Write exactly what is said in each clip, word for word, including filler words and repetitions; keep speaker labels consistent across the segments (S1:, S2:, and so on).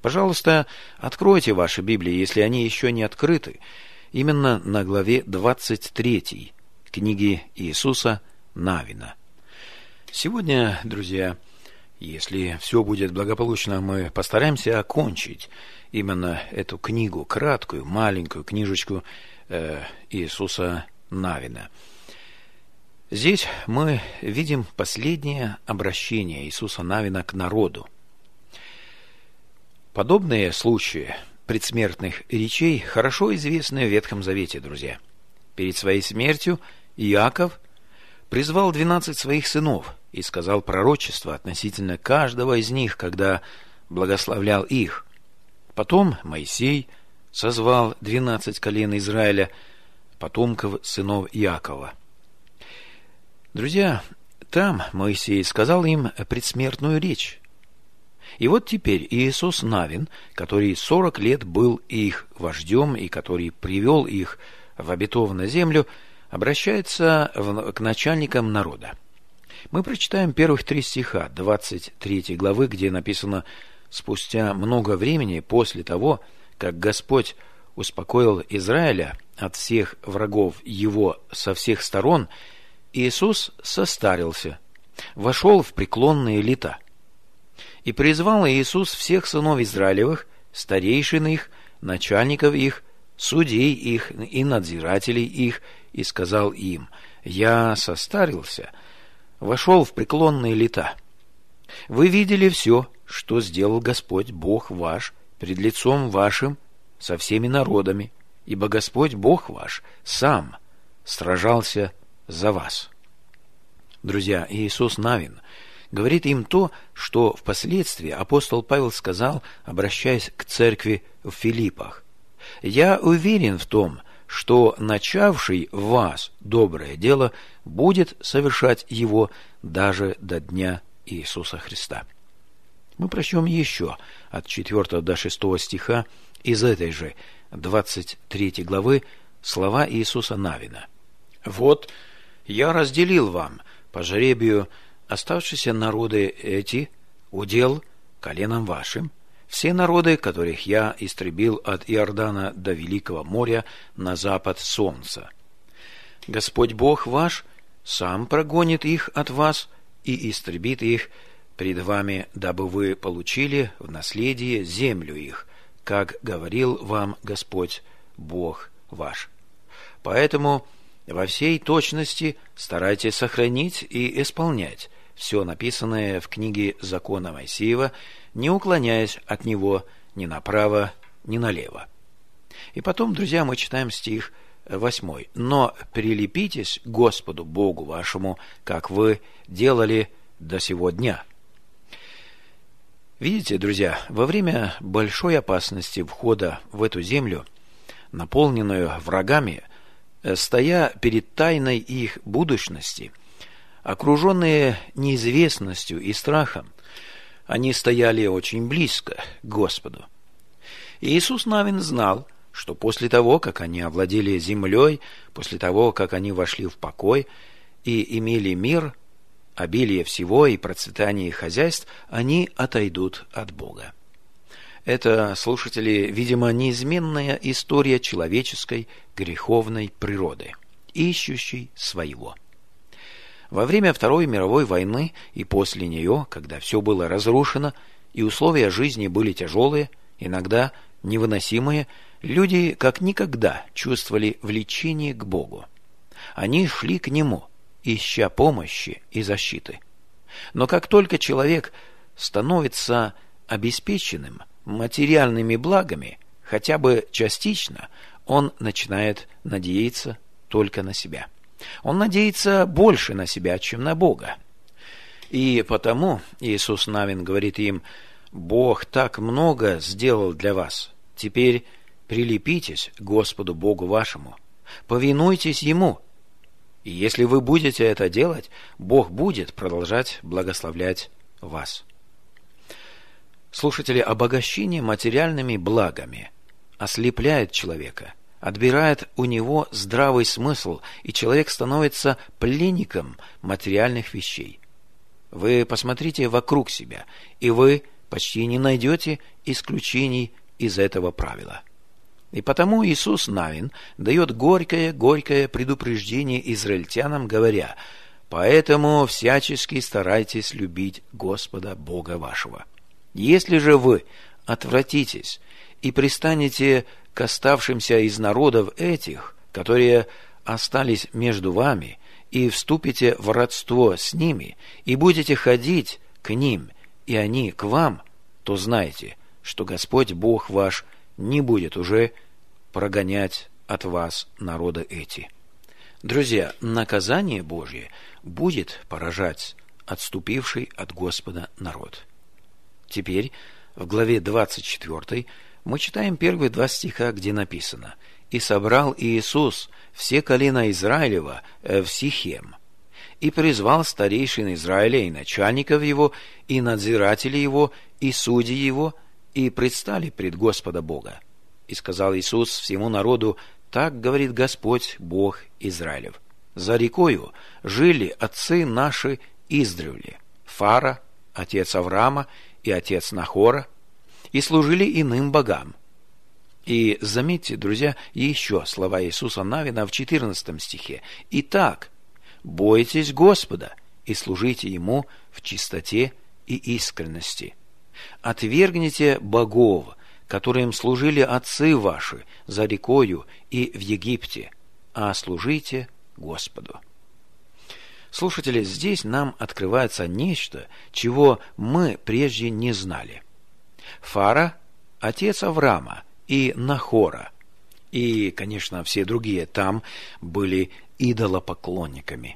S1: Пожалуйста, откройте ваши Библии, если они еще не открыты, именно на главе двадцать третьей книги Иисуса Навина. Сегодня, друзья, если все будет благополучно, мы постараемся окончить именно эту книгу, краткую, маленькую книжечку э, Иисуса Навина. Здесь мы видим последнее обращение Иисуса Навина к народу. Подобные случаи предсмертных речей хорошо известны в Ветхом Завете, друзья. Перед своей смертью Иаков призвал двенадцать своих сынов и сказал пророчество относительно каждого из них, когда благословлял их. Потом Моисей созвал двенадцать колен Израиля, потомков сынов Иакова. Друзья, там Моисей сказал им предсмертную речь. И вот теперь Иисус Навин, который сорок лет был их вождем и который привел их в обетованную землю, обращается в, к начальникам народа. Мы прочитаем первых три стиха двадцать третьей главы, где написано: «Спустя много времени после того, как Господь успокоил Израиля от всех врагов его со всех сторон, Иисус состарился, вошел в преклонные лета. И призвал Иисус всех сынов Израилевых, старейшин их, начальников их, судей их и надзирателей их, и сказал им: Я состарился, вошел в преклонные лета. Вы видели все, что сделал Господь Бог ваш пред лицом вашим со всеми народами, ибо Господь Бог ваш сам сражался за вас». Друзья, Иисус Навин говорит им то, что впоследствии апостол Павел сказал, обращаясь к церкви в Филиппах: «Я уверен в том, что начавший в вас доброе дело будет совершать его даже до дня Иисуса Христа». Мы прочтем еще от четвёртого до шестого стиха из этой же двадцать третьей главы слова Иисуса Навина. «Вот я разделил вам по жребию оставшиеся народы эти, удел коленам вашим, все народы, которых я истребил от Иордана до Великого моря на запад солнца. Господь Бог ваш сам прогонит их от вас и истребит их пред вами, дабы вы получили в наследие землю их, как говорил вам Господь Бог ваш. Поэтому во всей точности старайтесь сохранить и исполнять все написанное в книге закона Моисеева, не уклоняясь от него ни направо, ни налево». И потом, друзья, мы читаем стих восьмой. «Но прилепитесь к Господу Богу вашему, как вы делали до сего дня». Видите, друзья, во время большой опасности входа в эту землю, наполненную врагами, стоя перед тайной их будущности, окруженные неизвестностью и страхом, они стояли очень близко к Господу. И Иисус Навин знал, что после того, как они овладели землей, после того, как они вошли в покой и имели мир, обилие всего и процветание их хозяйств, они отойдут от Бога. Это, слушатели, видимо, неизменная история человеческой греховной природы, ищущей своего. Во время Второй мировой войны и после нее, когда все было разрушено и условия жизни были тяжелые, иногда невыносимые, люди как никогда чувствовали влечение к Богу. Они шли к Нему, ища помощи и защиты. Но как только человек становится обеспеченным материальными благами, хотя бы частично, он начинает надеяться только на себя. Он надеется больше на себя, чем на Бога. И потому Иисус Навин говорит им: «Бог так много сделал для вас. Теперь прилепитесь к Господу Богу вашему, повинуйтесь Ему. И если вы будете это делать, Бог будет продолжать благословлять вас». Слушатели, обогащение материальными благами ослепляет человека, отбирает у него здравый смысл, и человек становится пленником материальных вещей. Вы посмотрите вокруг себя, и вы почти не найдете исключений из этого правила. И потому Иисус Навин дает горькое-горькое предупреждение израильтянам, говоря: «Поэтому всячески старайтесь любить Господа Бога вашего. Если же вы отвратитесь и пристанете к оставшимся из народов этих, которые остались между вами, и вступите в родство с ними, и будете ходить к ним, и они к вам, то знайте, что Господь Бог ваш не будет уже прогонять от вас народы эти». Друзья, наказание Божье будет поражать отступивший от Господа народ. Теперь в главе двадцать четвёртой мы читаем первые два стиха, где написано: «И собрал Иисус все колена Израилева в Сихем, и призвал старейшин Израиля и начальников его, и надзирателей его, и судей его, и предстали пред Господа Бога. И сказал Иисус всему народу: так говорит Господь Бог Израилев: за рекою жили отцы наши издревле, Фара, отец Авраама, и отец Нахора, и служили иным богам». И заметьте, друзья, еще слова Иисуса Навина в четырнадцатом стихе: «Итак, бойтесь Господа и служите Ему в чистоте и искренности. Отвергните богов, которым служили отцы ваши за рекою и в Египте, а служите Господу». Слушатели, здесь нам открывается нечто, чего мы прежде не знали. Фара – отец Авраама и Нахора, и, конечно, все другие там были идолопоклонниками.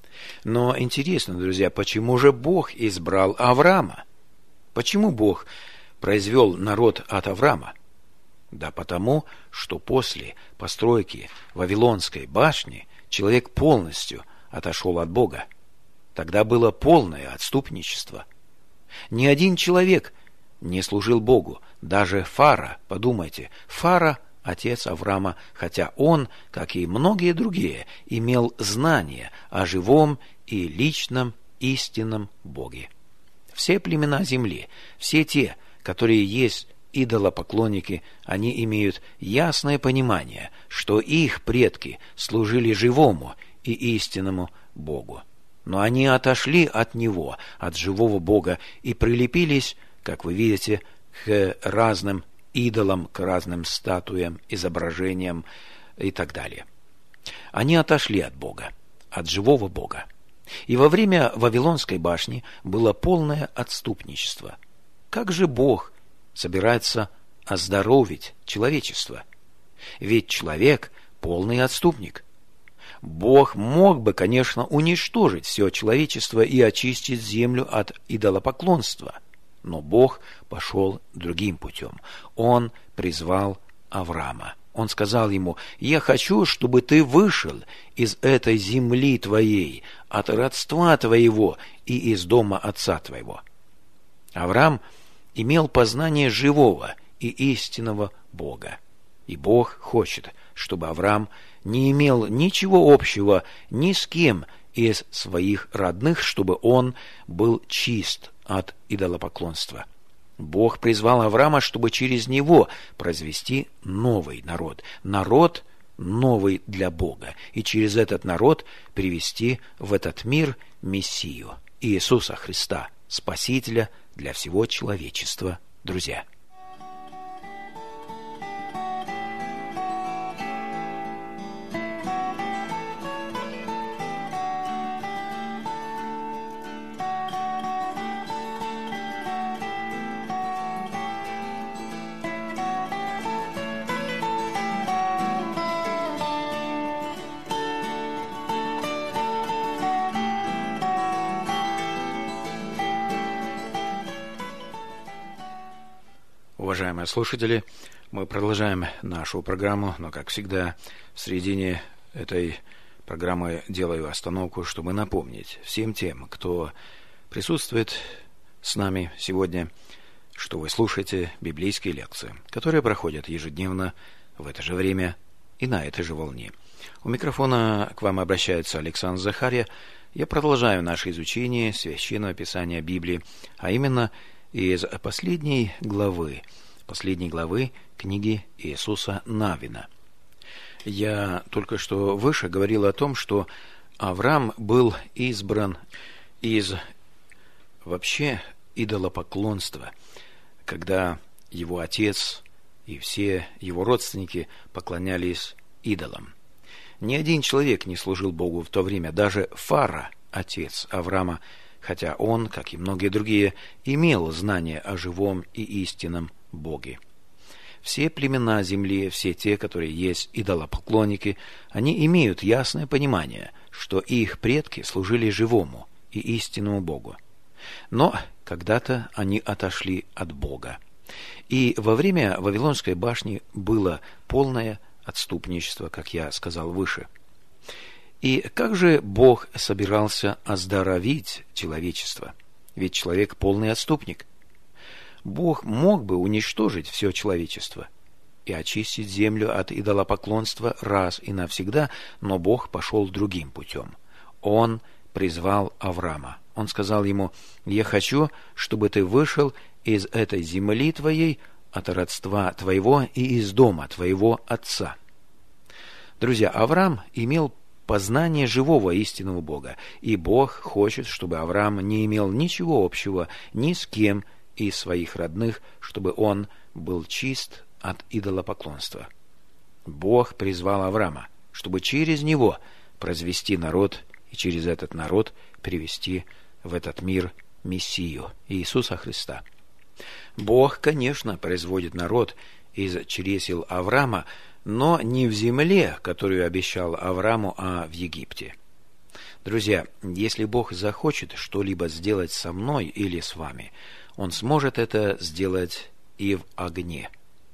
S1: Но интересно, друзья, почему же Бог избрал Авраама? Почему Бог произвел народ от Авраама? Да потому, что после постройки Вавилонской башни человек полностью отошел от Бога. Тогда было полное отступничество. Ни один человек не служил Богу, даже Фара, подумайте, Фара – отец Авраама, хотя он, как и многие другие, имел знания о живом и личном истинном Боге. Все племена земли, все те, которые есть идолопоклонники, они имеют ясное понимание, что их предки служили живому и истинному Богу. Но они отошли от Него, от живого Бога, и прилепились, как вы видите, к разным идолам, к разным статуям, изображениям и так далее. Они отошли от Бога, от живого Бога. И во время Вавилонской башни было полное отступничество. Как же Бог собирается оздоровить человечество? Ведь человек – полный отступник. Бог мог бы, конечно, уничтожить все человечество и очистить землю от идолопоклонства. Но Бог пошел другим путем. Он призвал Авраама. Он сказал ему: «Я хочу, чтобы ты вышел из этой земли твоей, от родства твоего и из дома отца твоего». Авраам имел познание живого и истинного Бога. И Бог хочет, чтобы Авраам не имел ничего общего ни с кем из своих родных, чтобы он был чист от идолопоклонства. Бог призвал Авраама, чтобы через него произвести новый народ, народ новый для Бога, и через этот народ привести в этот мир Мессию, Иисуса Христа, Спасителя для всего человечества, друзья. Уважаемые слушатели, мы продолжаем нашу программу, но, как всегда, в середине этой программы делаю остановку, чтобы напомнить всем тем, кто присутствует с нами сегодня, что вы слушаете библейские лекции, которые проходят ежедневно в это же время и на этой же волне. У микрофона к вам обращается Александр Захарья. Я продолжаю наше изучение Священного Писания Библии, а именно из последней главы, последней главы книги Иисуса Навина. Я только что выше говорил о том, что Авраам был избран из вообще идолопоклонства, когда его отец и все его родственники поклонялись идолам. Ни один человек не служил Богу в то время, даже Фара, отец Авраама, хотя он, как и многие другие, имел знание о живом и истинном Боге. Все племена земли, все те, которые есть идолопоклонники, они имеют ясное понимание, что их предки служили живому и истинному Богу. Но когда-то они отошли от Бога. И во время Вавилонской башни было полное отступничество, как я сказал выше. И как же Бог собирался оздоровить человечество? Ведь человек полный отступник. Бог мог бы уничтожить все человечество и очистить землю от идолопоклонства раз и навсегда, но Бог пошел другим путем. Он призвал Авраама. Он сказал ему: «Я хочу, чтобы ты вышел из этой земли твоей, от родства твоего и из дома твоего отца». Друзья, Авраам имел познание живого истинного Бога, и Бог хочет, чтобы Авраам не имел ничего общего ни с кем из своих родных, чтобы он был чист от идолопоклонства. Бог призвал Авраама, чтобы через него произвести народ и через этот народ привести в этот мир Мессию, Иисуса Христа. Бог, конечно, производит народ из чресел Авраама, но не в земле, которую обещал Аврааму, а в Египте. Друзья, если Бог захочет что-либо сделать со мной или с вами, Он сможет это сделать и в огне.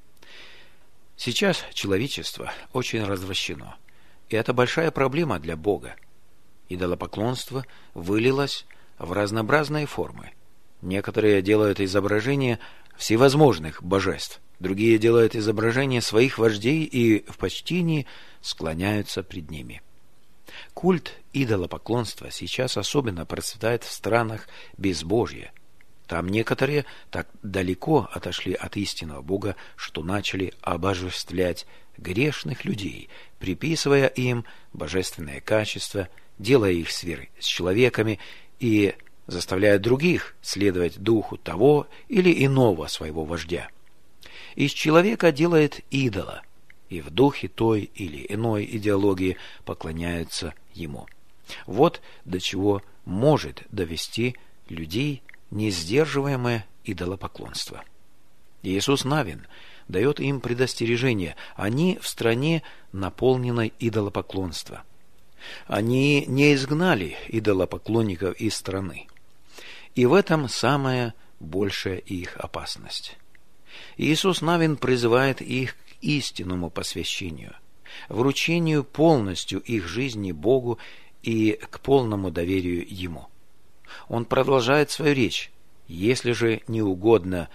S1: Сейчас человечество очень развращено, и это большая проблема для Бога. Идолопоклонство вылилось в разнообразные формы. Некоторые делают изображения всевозможных божеств, другие делают изображения своих вождей и в почтении склоняются пред ними. Культ идолопоклонства сейчас особенно процветает в странах безбожья. Там некоторые так далеко отошли от истинного Бога, что начали обожествлять грешных людей, приписывая им божественные качества, делая их сверх с человеками и заставляя других следовать духу того или иного своего вождя. Из человека делает идола, и в духе той или иной идеологии поклоняются ему. Вот до чего может довести людей несдерживаемое идолопоклонство. Иисус Навин дает им предостережение: они в стране, наполненной идолопоклонства. Они не изгнали идолопоклонников из страны. И в этом самая большая их опасность. Иисус Навин призывает их к истинному посвящению, вручению полностью их жизни Богу и к полному доверию Ему. Он продолжает свою речь: «Если же не угодно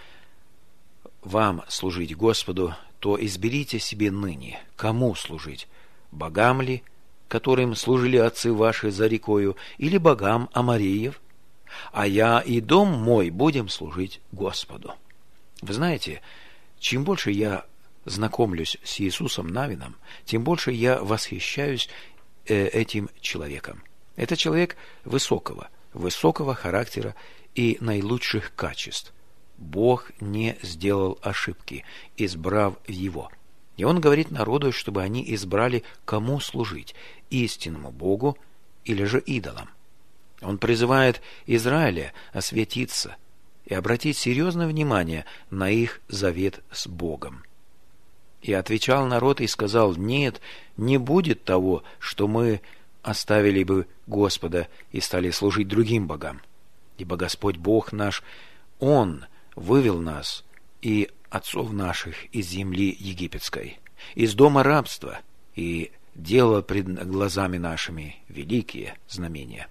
S1: вам служить Господу, то изберите себе ныне, кому служить, богам ли, которым служили отцы ваши за рекою, или богам амореев? А я и дом мой будем служить Господу». Вы знаете, чем больше я знакомлюсь с Иисусом Навином, тем больше я восхищаюсь э, этим человеком. Это человек высокого, высокого характера и наилучших качеств. Бог не сделал ошибки, избрав его. И Он говорит народу, чтобы они избрали, кому служить: истинному Богу или же идолам. Он призывает Израиля освятиться и обратить серьезное внимание на их завет с Богом. И отвечал народ и сказал: «Нет, не будет того, что мы оставили бы Господа и стали служить другим богам. Ибо Господь Бог наш, Он вывел нас и отцов наших из земли египетской, из дома рабства, и делал пред глазами нашими великие знамения».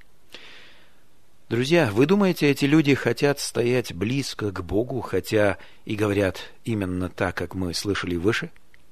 S1: Друзья, вы думаете, эти люди хотят стоять близко к Богу, хотя и говорят именно так, как мы слышали выше?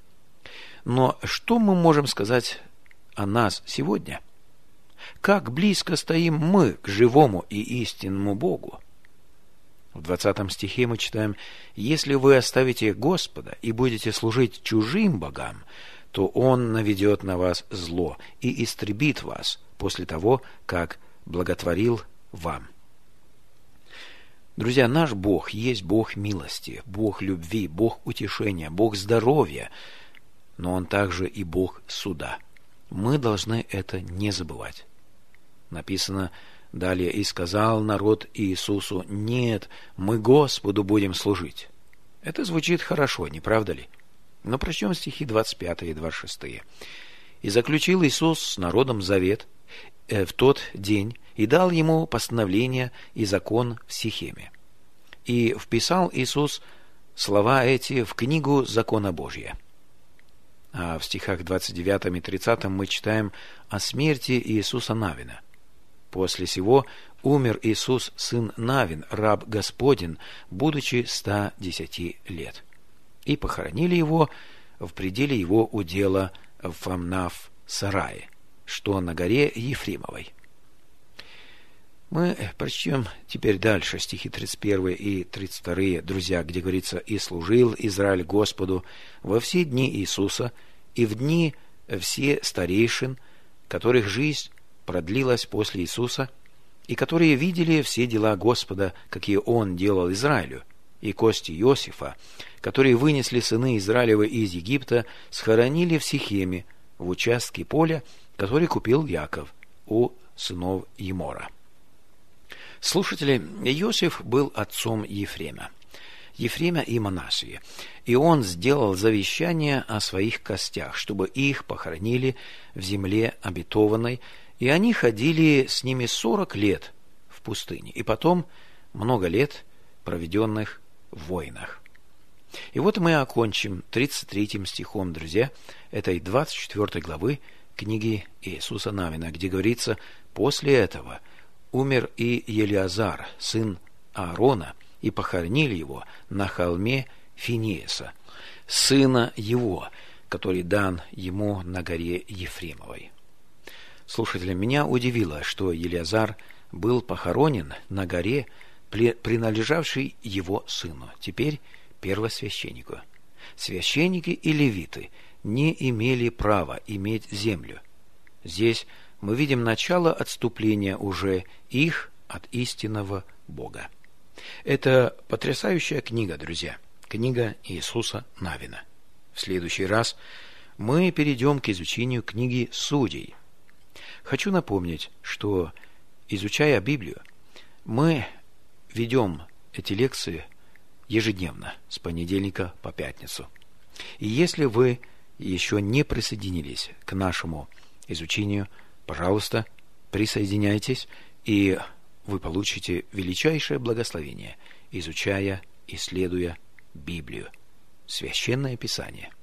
S1: Но что мы можем сказать о нас сегодня? Как близко стоим мы к живому и истинному Богу? В двадцатом стихе мы читаем: «Если вы оставите Господа и будете служить чужим богам, то Он наведет на вас зло и истребит вас после того, как благотворил вам». Друзья, наш Бог есть Бог милости, Бог любви, Бог утешения, Бог здоровья, но Он также и Бог суда. Мы должны это не забывать. Написано далее: «И сказал народ Иисусу: нет, мы Господу будем служить». Это звучит хорошо, не правда ли? Но прочтем стихи двадцать пятый и двадцать шестой. «И заключил Иисус с народом завет э, в тот день, и дал ему постановление и закон в Сихеме. И вписал Иисус слова эти в книгу закона Божия». А в стихах двадцать девятом и тридцатом мы читаем о смерти Иисуса Навина. «После сего умер Иисус, сын Навин, раб Господень, будучи ста десяти лет. И похоронили его в пределе его удела в Фамнав-Сарае, что на горе Ефремовой». Мы прочтем теперь дальше стихи тридцать первый и тридцать второй, друзья, где говорится: «И служил Израиль Господу во все дни Иисуса и в дни все старейшин, которых жизнь продлилась после Иисуса, и которые видели все дела Господа, какие Он делал Израилю, и кости Иосифа, которые вынесли сыны Израилевы из Египта, схоронили в Сихеме, в участке поля, который купил Яков у сынов Емора». Слушатели, Иосиф был отцом Ефрема, Ефрема и Манасии, и он сделал завещание о своих костях, чтобы их похоронили в земле обетованной, и они ходили с ними сорок лет в пустыне, и потом много лет, проведенных в войнах. И вот мы окончим тридцать третьим стихом, друзья, этой двадцать четвёртой главы книги Иисуса Навина, где говорится: «После этого умер и Елиазар, сын Аарона, и похоронили его на холме Финееса, сына его, который дан ему на горе Ефремовой». Слушатели, меня удивило, что Елиазар был похоронен на горе, принадлежавшей его сыну, теперь первосвященнику. Священники и левиты не имели права иметь землю. Здесь мы видим начало отступления уже их от истинного Бога. Это потрясающая книга, друзья, книга Иисуса Навина. В следующий раз мы перейдем к изучению книги Судей. Хочу напомнить, что, изучая Библию, мы ведем эти лекции ежедневно, с понедельника по пятницу. И если вы еще не присоединились к нашему изучению, пожалуйста, присоединяйтесь, и вы получите величайшее благословение, изучая, исследуя Библию, Священное Писание.